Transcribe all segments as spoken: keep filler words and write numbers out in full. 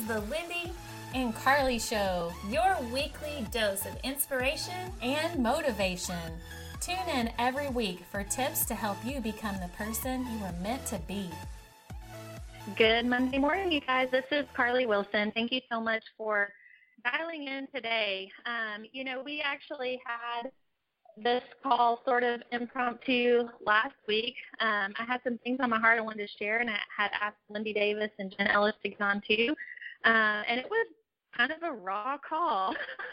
the Lindy and Carly Show, your weekly dose of inspiration and motivation. Tune in every week for tips to help you become the person you were meant to be. Good Monday morning, you guys. This is Carly Wilson. Thank you so much for dialing in today. Um, you know, we actually had this call sort of impromptu last week. Um, I had some things on my heart I wanted to share, and I had asked Lindy Davis and Jen Ellis to get on too. Uh, and it was kind of a raw call.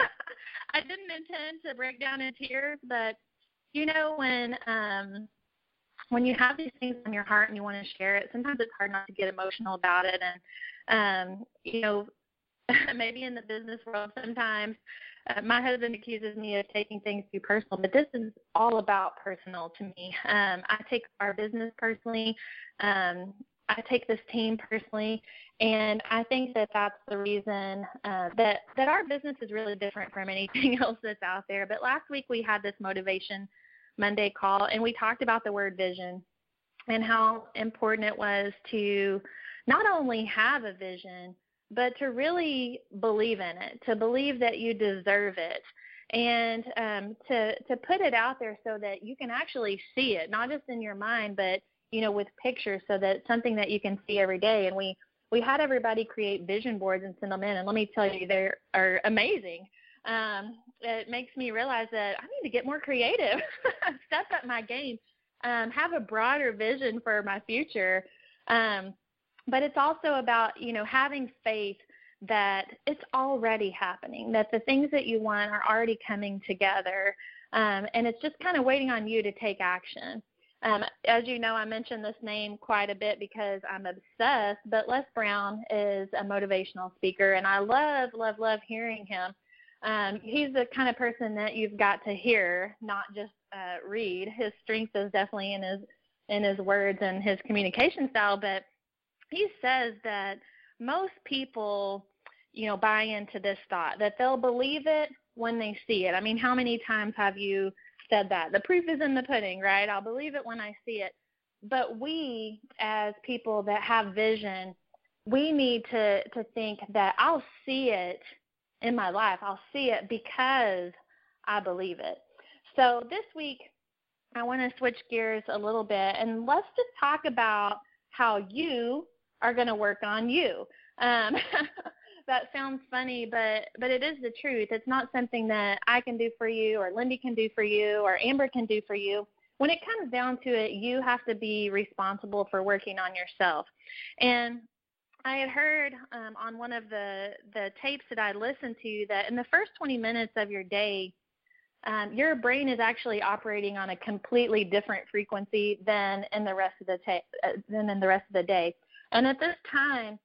I didn't intend to break down in tears, but you know, when um, when you have these things on your heart and you want to share it, sometimes it's hard not to get emotional about it. And um, you know, maybe in the business world sometimes uh, my husband accuses me of taking things too personal, but this is all about personal to me. Um, I take our business personally. Um, I take this team personally, and I think that that's the reason uh, that, that our business is really different from anything else that's out there. But last week we had this Motivation Monday call, and we talked about the word vision and how important it was to not only have a vision, but to really believe in it, to believe that you deserve it, and um, to to put it out there so that you can actually see it, not just in your mind, but you know, with pictures, so that it's something that you can see every day. And we we had everybody create vision boards and send them in, and let me tell you, they are amazing. Um, it makes me realize that I need to get more creative, step up my game, um, have a broader vision for my future. Um, But it's also about, you know, having faith that it's already happening, that the things that you want are already coming together, um, and it's just kind of waiting on you to take action. Um, as you know, I mentioned this name quite a bit because I'm obsessed, but Les Brown is a motivational speaker, and I love, love, love hearing him. Um, he's the kind of person that you've got to hear, not just uh, read. His strength is definitely in his in his words and his communication style, but he says that most people, you know, buy into this thought, that they'll believe it when they see it. I mean, how many times have you said that? The proof is in the pudding, right? I'll believe it when I see it. But we, as people that have vision, we need to, to think that I'll see it in my life. I'll see it because I believe it. So this week, I want to switch gears a little bit, and let's just talk about how you are going to work on you. Um, that sounds funny, but but it is the truth. It's not something that I can do for you, or Lindy can do for you, or Amber can do for you. When it comes down to it, you have to be responsible for working on yourself. And I had heard um, on one of the, the tapes that I listened to that in the first twenty minutes of your day, Um, your brain is actually operating on a completely different frequency than in the rest of the ta- uh, than in the rest of the day. And at this time,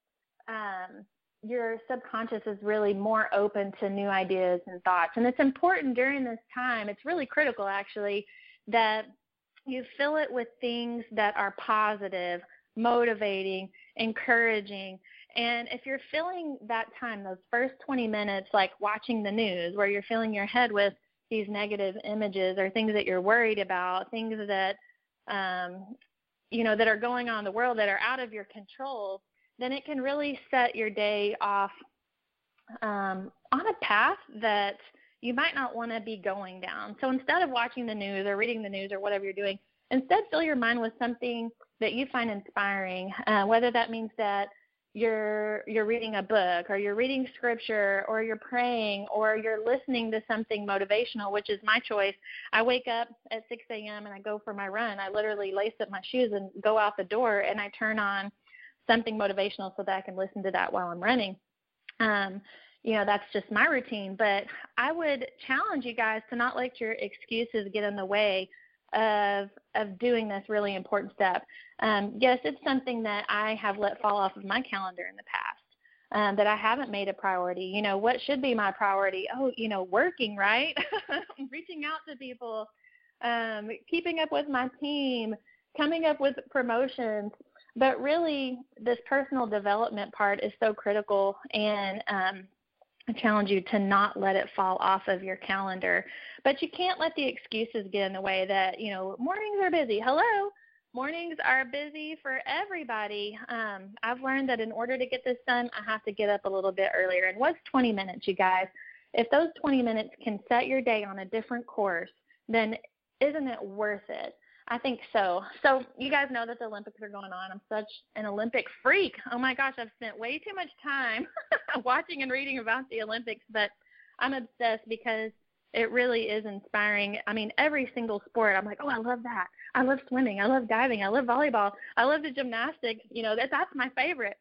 um, your subconscious is really more open to new ideas and thoughts. And it's important during this time, it's really critical actually, that you fill it with things that are positive, motivating, encouraging. And if you're filling that time, those first twenty minutes, like watching the news, where you're filling your head with these negative images or things that you're worried about, things that, um, you know, that are going on in the world that are out of your control, then it can really set your day off um, on a path that you might not want to be going down. So instead of watching the news or reading the news or whatever you're doing, instead fill your mind with something that you find inspiring, uh, whether that means that you're you're reading a book, or you're reading scripture, or you're praying, or you're listening to something motivational, which is my choice. I wake up at six a.m. and I go for my run. I literally lace up my shoes and go out the door, and I turn on something motivational so that I can listen to that while I'm running. Um, you know, that's just my routine. But I would challenge you guys to not let your excuses get in the way of of doing this really important step. Um, yes, it's something that I have let fall off of my calendar in the past, um, that I haven't made a priority. You know, what should be my priority? Oh, you know, working, right? Reaching out to people, um, keeping up with my team, coming up with promotions. But really, this personal development part is so critical, and um, I challenge you to not let it fall off of your calendar. But you can't let the excuses get in the way that, you know, mornings are busy. Hello, mornings are busy for everybody. Um, I've learned that in order to get this done, I have to get up a little bit earlier. And what's twenty minutes, you guys? If those twenty minutes can set your day on a different course, then isn't it worth it? I think so. So you guys know that the Olympics are going on. I'm such an Olympic freak. Oh, my gosh, I've spent way too much time watching and reading about the Olympics, but I'm obsessed because it really is inspiring. I mean, every single sport, I'm like, oh, I love that. I love swimming. I love diving. I love volleyball. I love the gymnastics. You know, that that's my favorite.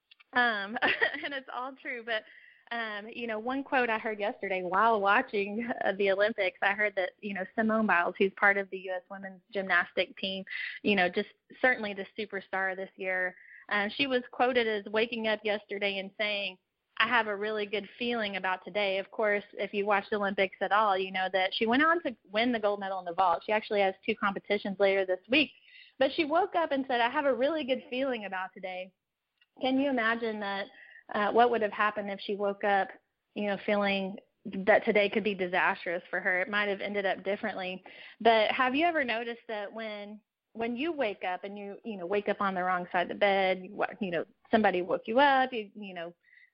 Um, and it's all true. But, um, you know, one quote I heard yesterday while watching uh, the Olympics, I heard that, you know, Simone Biles, who's part of the U S women's gymnastic team, you know, just certainly the superstar this year, uh, she was quoted as waking up yesterday and saying, I have a really good feeling about today. Of course, if you watch the Olympics at all, you know that she went on to win the gold medal in the vault. She actually has two competitions later this week. But she woke up and said, I have a really good feeling about today. Can you imagine that uh, what would have happened if she woke up, you know, feeling that today could be disastrous for her? It might have ended up differently. But have you ever noticed that when when you wake up and you, you know, wake up on the wrong side of the bed, you, you know, somebody woke you up, you, you know,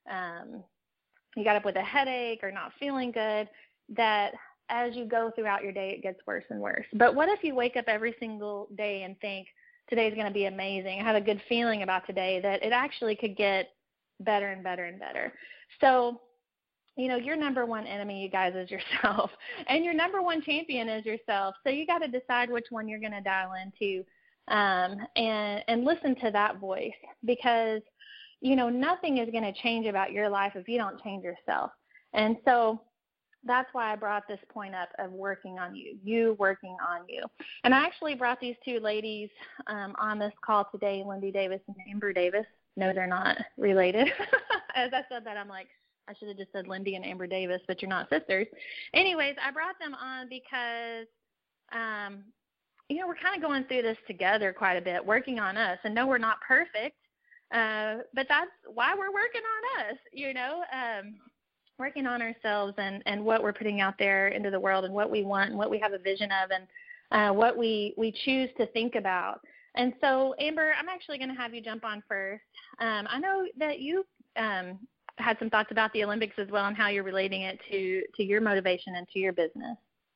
um, you got up with a headache or not feeling good, that as you go throughout your day, it gets worse and worse. But what if you wake up every single day and think, today's going to be amazing, I have a good feeling about today, that it actually could get better and better and better. So, you know, your number one enemy, you guys, is yourself, and your number one champion is yourself. So you got to decide which one you're going to dial into, um, and, and listen to that voice, because you know, nothing is going to change about your life if you don't change yourself. And so that's why I brought this point up of working on you, you working on you. And I actually brought these two ladies um, on this call today, Lindy Davis and Amber Davis. No, they're not related. As I said that, I'm like, I should have just said Lindy and Amber Davis, but you're not sisters. Anyways, I brought them on because, um, you know, we're kind of going through this together quite a bit, working on us. And no, we're not perfect. Uh, but that's why we're working on us, you know, um, working on ourselves and, and what we're putting out there into the world and what we want and what we have a vision of and uh, what we, we choose to think about. And so, Amber, I'm actually going to have you jump on first. Um, I know that you um, had some thoughts about the Olympics as well and how you're relating it to, to your motivation and to your business.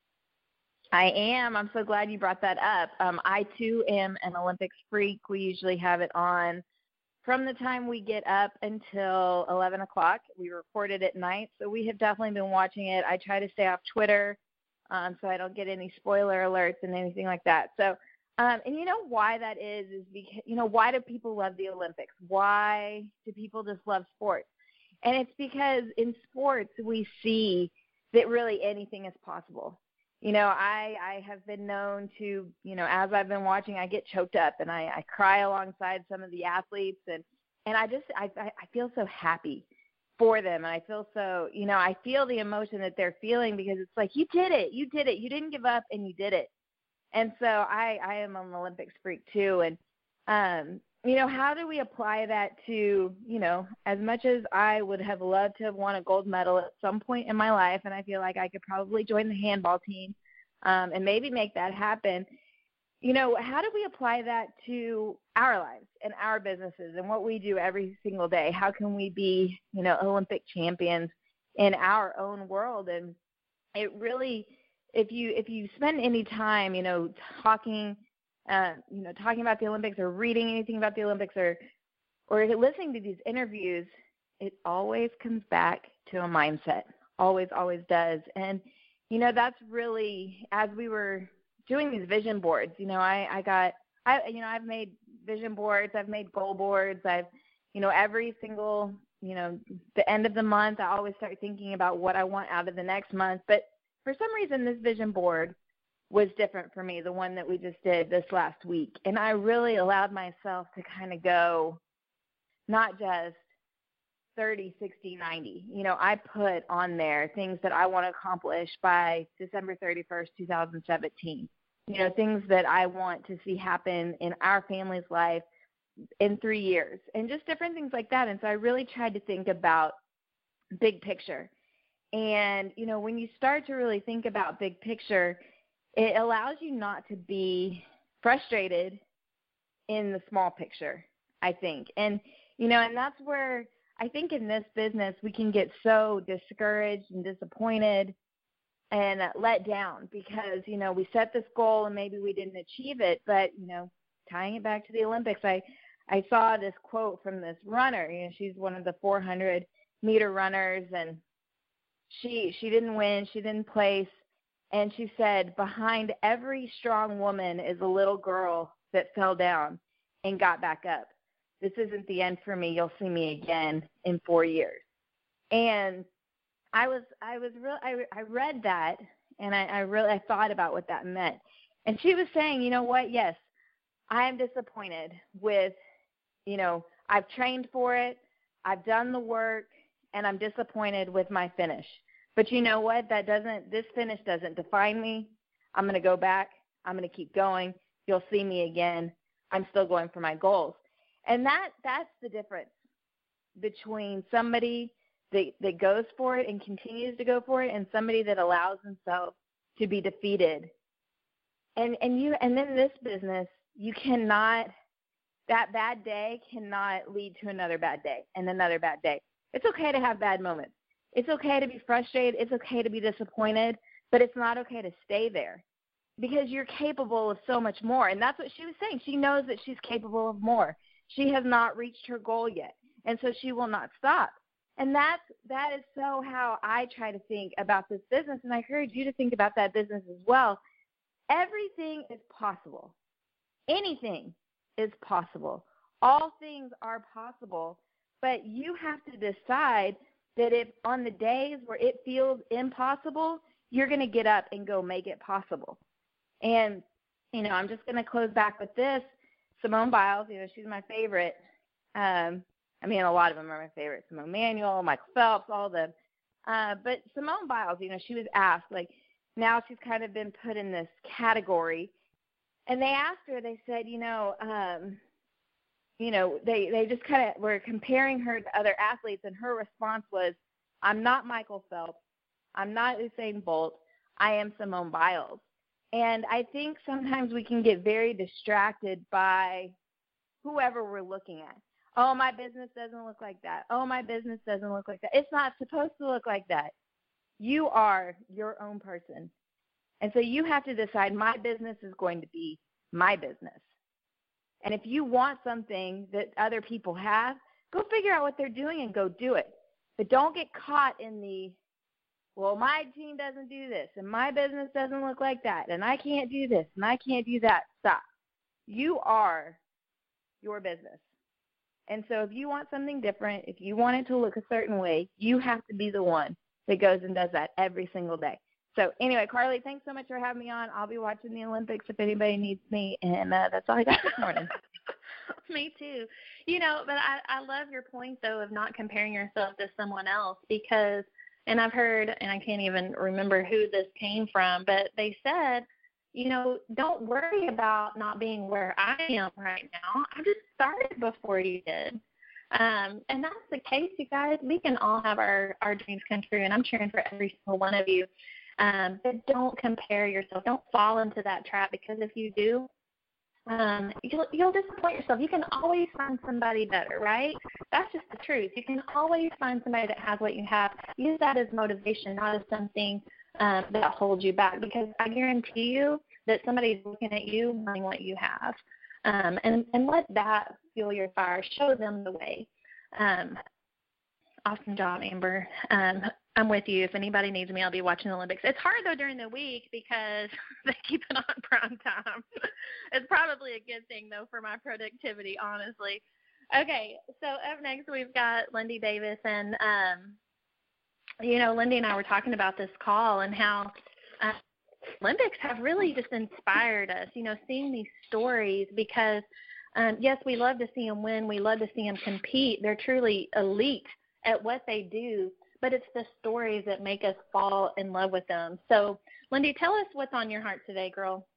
I am. I'm so glad you brought that up. Um, I, too, am an Olympics freak. We usually have it on from the time we get up until eleven o'clock. We record it at night, so we have definitely been watching it. I try to stay off Twitter um, so I don't get any spoiler alerts and anything like that. So, um, and you know why that is, is because, you know, why do people love the Olympics? Why do people just love sports? And it's because in sports we see that really anything is possible. You know, I, I have been known to, you know, as I've been watching, I get choked up and I, I cry alongside some of the athletes. And, and I just, I, I feel so happy for them. And I feel so, you know, I feel the emotion that they're feeling because it's like, you did it, you did it. You didn't give up and you did it. And so I, I am an Olympics freak too. And, um, you know, how do we apply that to, you know, as much as I would have loved to have won a gold medal at some point in my life, and I feel like I could probably join the handball team um, and maybe make that happen, you know, how do we apply that to our lives and our businesses and what we do every single day? How can we be, you know, Olympic champions in our own world? And it really, if you if you spend any time, you know, talking Uh, you know, talking about the Olympics or reading anything about the Olympics or or listening to these interviews, it always comes back to a mindset. Always, always does. And, you know, that's really, as we were doing these vision boards, you know, I, I got, I, you know, I've made vision boards, I've made goal boards, I've, you know, every single, you know, the end of the month, I always start thinking about what I want out of the next month. But for some reason, this vision board was different for me, the one that we just did this last week. And I really allowed myself to kind of go not just thirty, sixty, ninety. You know, I put on there things that I want to accomplish by December thirty-first, twenty seventeen. You know, things that I want to see happen in our family's life in three years and just different things like that. And so I really tried to think about big picture. And, you know, when you start to really think about big picture, it allows you not to be frustrated in the small picture, I think. And, you know, and that's where I think in this business we can get so discouraged and disappointed and let down because, you know, we set this goal and maybe we didn't achieve it. But, you know, tying it back to the Olympics, I, I saw this quote from this runner. You know, she's one of the four hundred meter runners, and she she didn't win, she didn't place, and she said, behind every strong woman is a little girl that fell down and got back up. This isn't the end for me. You'll see me again in four years. And I was I was real I, I read that, and I, I really I thought about what that meant. And she was saying, you know what? Yes, I am disappointed with, you know, I've trained for it, I've done the work, and I'm disappointed with my finish. But you know what? That doesn't, this finish doesn't define me. I'm going to go back. I'm going to keep going. You'll see me again. I'm still going for my goals. And that that's the difference between somebody that, that goes for it and continues to go for it and somebody that allows themselves to be defeated. And and you and then this business, you cannot, that bad day cannot lead to another bad day and another bad day. It's okay to have bad moments. It's okay to be frustrated. It's okay to be disappointed, but it's not okay to stay there because you're capable of so much more. And that's what she was saying. She knows that she's capable of more. She has not reached her goal yet, and so she will not stop. And that's, that is so how I try to think about this business, and I encourage you to think about that business as well. Everything is possible. Anything is possible. All things are possible. But you have to decide that if on the days where it feels impossible, you're going to get up and go make it possible. And, you know, I'm just going to close back with this. Simone Biles, you know, she's my favorite. Um, I mean, a lot of them are my favorite. Simone Manuel, Michael Phelps, all of them. Uh, but Simone Biles, you know, she was asked, like, now she's kind of been put in this category. And they asked her, they said, you know, um, you know, they, they just kind of were comparing her to other athletes, and her response was, I'm not Michael Phelps. I'm not Usain Bolt. I am Simone Biles. And I think sometimes we can get very distracted by whoever we're looking at. Oh, my business doesn't look like that. Oh, my business doesn't look like that. It's not supposed to look like that. You are your own person. And so you have to decide, my business is going to be my business. And if you want something that other people have, go figure out what they're doing and go do it. But don't get caught in the, well, my team doesn't do this, and my business doesn't look like that, and I can't do this, and I can't do that. Stop. You are your business. And so if you want something different, if you want it to look a certain way, you have to be the one that goes and does that every single day. So anyway, Carly, thanks so much for having me on. I'll be watching the Olympics if anybody needs me, and uh, that's all I got this morning. Me too. You know, but I, I love your point, though, of not comparing yourself to someone else because, and I've heard, and I can't even remember who this came from, but they said, you know, don't worry about not being where I am right now. I just started before you did. Um, and that's the case, you guys. We can all have our, our dreams come true, and I'm cheering for every single one of you. Um, but don't compare yourself. Don't fall into that trap, because if you do, um, you'll, you'll disappoint yourself. You can always find somebody better, right? That's just the truth. You can always find somebody that has what you have. Use that as motivation, not as something um, that holds you back, because I guarantee you that somebody's looking at you wanting what you have. Um, and, and let that fuel your fire. Show them the way. Um, awesome job, Amber. Um, I'm with you. If anybody needs me, I'll be watching the Olympics. It's hard, though, during the week because they keep it on prime time. It's probably a good thing, though, for my productivity, honestly. Okay, so up next we've got Lindy Davis. And, um, you know, Lindy and I were talking about this call and how uh, Olympics have really just inspired us, you know, seeing these stories because, um, yes, we love to see them win. We love to see them compete. They're truly elite at what they do. But it's the stories that make us fall in love with them. So, Lindy, tell us what's on your heart today, girl.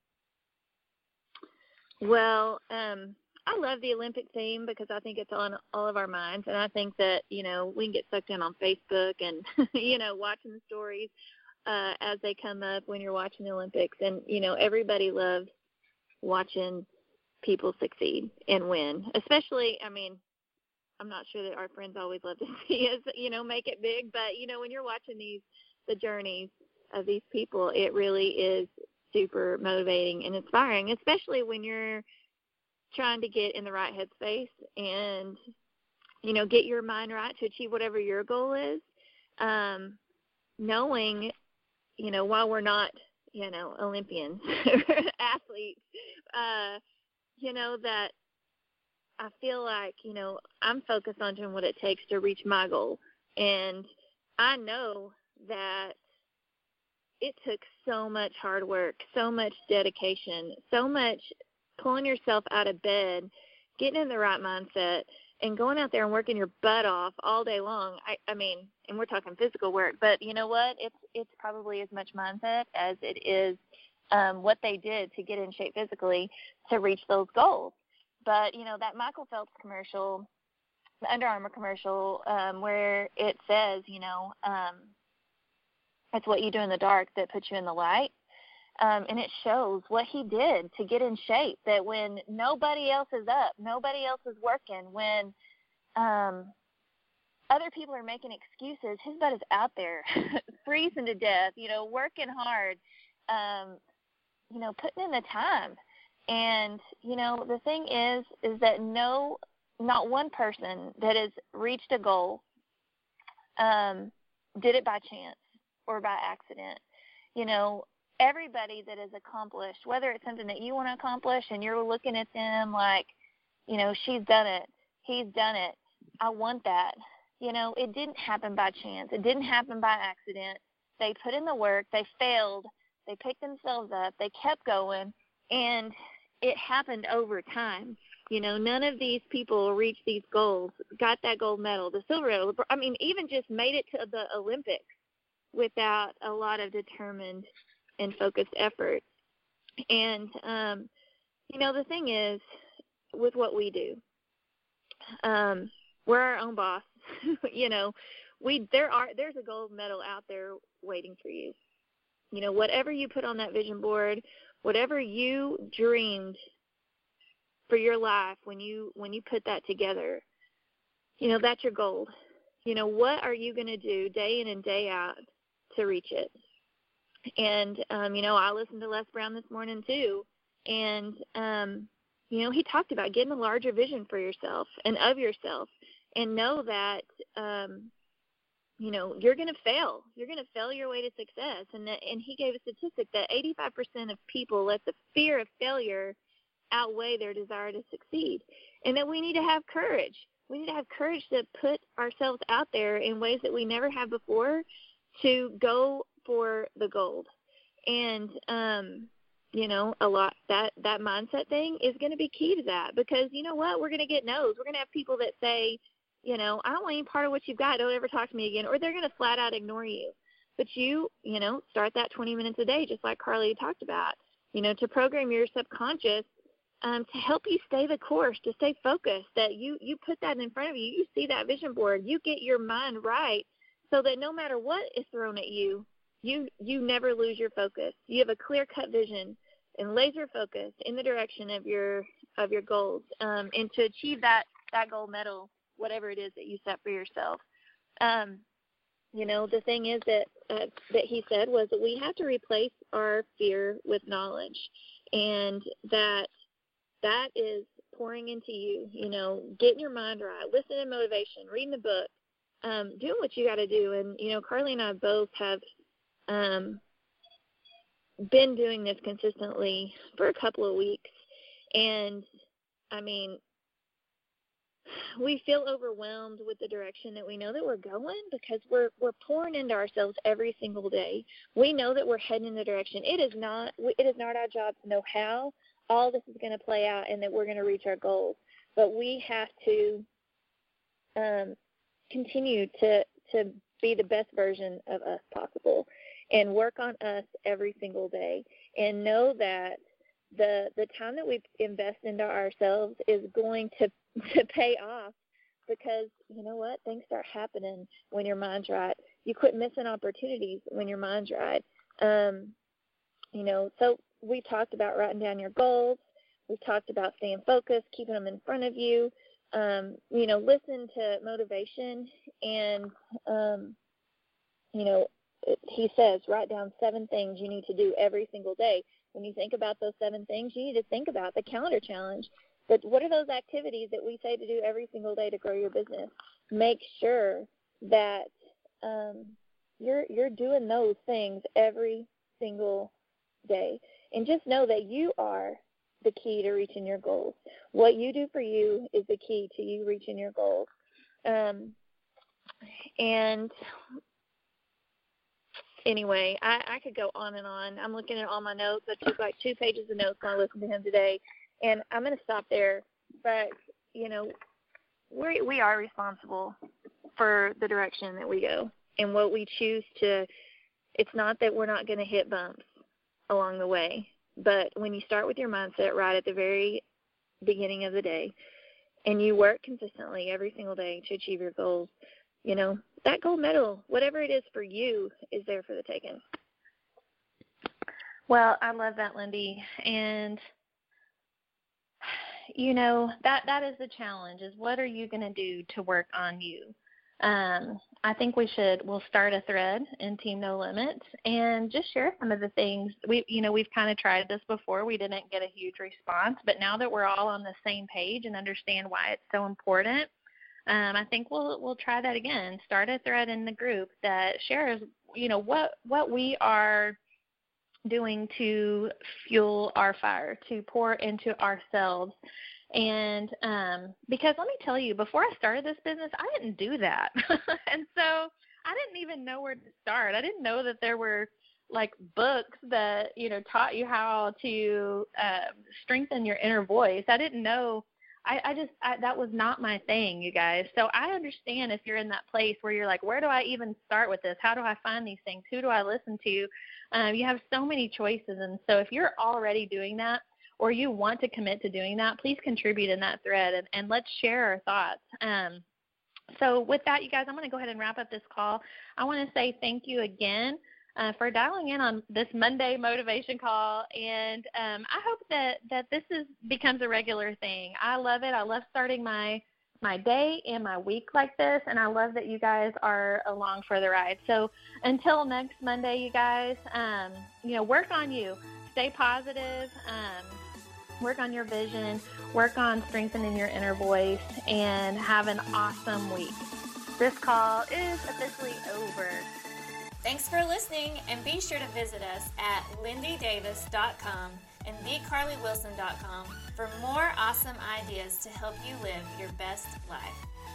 Well, um, I love the Olympic theme because I think it's on all of our minds. And I think that, you know, we can get sucked in on Facebook and, you know, watching the stories uh, as they come up when you're watching the Olympics. And, you know, everybody loves watching people succeed and win, especially, I mean, I'm not sure that our friends always love to see us, you know, make it big, but, you know, when you're watching these, the journeys of these people, it really is super motivating and inspiring, especially when you're trying to get in the right headspace and, you know, get your mind right to achieve whatever your goal is, um, knowing, you know, while we're not, you know, Olympians, athletes, uh, you know, that I feel like, you know, I'm focused on doing what it takes to reach my goal. And I know that it took so much hard work, so much dedication, so much pulling yourself out of bed, getting in the right mindset, and going out there and working your butt off all day long. I, I mean, and we're talking physical work, but you know what? It's it's probably as much mindset as it is um, what they did to get in shape physically to reach those goals. But, you know, that Michael Phelps commercial, the Under Armour commercial, um, where it says, you know, um, it's what you do in the dark that puts you in the light. Um, and it shows what he did to get in shape, that when nobody else is up, nobody else is working, when um, other people are making excuses, his butt is out there freezing to death, you know, working hard, um, you know, putting in the time. And, you know, the thing is, is that no, not one person that has reached a goal um, did it by chance or by accident. You know, everybody that has accomplished, whether it's something that you want to accomplish and you're looking at them like, you know, she's done it, he's done it, I want that. You know, it didn't happen by chance. It didn't happen by accident. They put in the work. They failed. They picked themselves up. They kept going. And it happened over time. You know, none of these people reached these goals, got that gold medal, the silver medal. I mean, even just made it to the Olympics without a lot of determined and focused effort. And, um, you know, the thing is, with what we do, um, we're our own boss. you know, we there are there's a gold medal out there waiting for you. You know, whatever you put on that vision board, whatever you dreamed for your life when you when you put that together, you know, that's your gold. You know, what are you going to do day in and day out to reach it? And, um, you know, I listened to Les Brown this morning too, and, um, you know, he talked about getting a larger vision for yourself and of yourself, and know that, um, you know, you're going to fail. You're going to fail your way to success. And that, and he gave a statistic that eighty-five percent of people let the fear of failure outweigh their desire to succeed, and that we need to have courage. We need to have courage to put ourselves out there in ways that we never have before to go for the gold. And, um, you know, a lot that, that mindset thing is going to be key to that, because you know what? We're going to get no's. We're going to have people that say, you know, I don't want any part of what you've got. Don't ever talk to me again. Or they're going to flat out ignore you. But you, you know, start that twenty minutes a day, just like Carly talked about, you know, to program your subconscious um, to help you stay the course, to stay focused, that you, you put that in front of you. You see that vision board. You get your mind right so that no matter what is thrown at you, you, you never lose your focus. You have a clear-cut vision and laser focus in the direction of your of your goals, um, and to achieve that, that gold medal, whatever it is that you set for yourself. Um, you know, the thing is that uh, that he said was that we have to replace our fear with knowledge, and that that is pouring into you, you know, getting your mind right, listening to motivation, reading the book, um, doing what you got to do. And, you know, Carly and I both have um, been doing this consistently for a couple of weeks. And, I mean, we feel overwhelmed with the direction that we know that we're going, because we're we're pouring into ourselves every single day. We know that we're heading in the direction. It is not it is not our job to know how all this is going to play out and that we're going to reach our goals, but we have to um, continue to to be the best version of us possible, and work on us every single day, and know that the the time that we invest into ourselves is going to to pay off, because you know what, things start happening when your mind's right. You quit missing opportunities when your mind's right. Um, you know, so we talked about writing down your goals. We've talked about staying focused, keeping them in front of you. Um, you know, listen to motivation, and, um, you know, it, he says, write down seven things you need to do every single day. When you think about those seven things, you need to think about the calendar challenge. But what are those activities that we say to do every single day to grow your business? Make sure that um, you're you're doing those things every single day. And just know that you are the key to reaching your goals. What you do for you is the key to you reaching your goals. Um, and anyway, I, I could go on and on. I'm looking at all my notes. I took like two pages of notes when I listened to him today, and I'm going to stop there. But, you know, we we are responsible for the direction that we go and what we choose to. It's not that we're not going to hit bumps along the way. But when you start with your mindset right at the very beginning of the day and you work consistently every single day to achieve your goals, you know, that gold medal, whatever it is for you, is there for the taking. Well, I love that, Lindy. And, you know, that, that is the challenge, is what are you going to do to work on you? Um, I think we should, we'll start a thread in Team No Limits and just share some of the things. We, you know, we've kind of tried this before. We didn't get a huge response, but now that we're all on the same page and understand why it's so important, um, I think we'll, we'll try that again. Start a thread in the group that shares, you know, what, what we are doing to fuel our fire, to pour into ourselves. And um, because let me tell you, before I started this business, I didn't do that. And so I didn't even know where to start. I didn't know that there were like books that, you know, taught you how to uh, strengthen your inner voice. I didn't know. I, I just, I, that was not my thing, you guys. So I understand if you're in that place where you're like, where do I even start with this? How do I find these things? Who do I listen to? Um, you have so many choices. And so if you're already doing that, or you want to commit to doing that, please contribute in that thread, and, and let's share our thoughts. Um, so with that, you guys, I'm going to go ahead and wrap up this call. I want to say thank you again uh, for dialing in on this Monday motivation call, and um, I hope that, that this is becomes a regular thing. I love it. I love starting my my day and my week like this, and I love that you guys are along for the ride. So until next Monday, you guys, um, you know, work on you. Stay positive. Um, Work on your vision, work on strengthening your inner voice, and have an awesome week. This call is officially over. Thanks for listening, and be sure to visit us at lindy davis dot com and the carly wilson dot com for more awesome ideas to help you live your best life.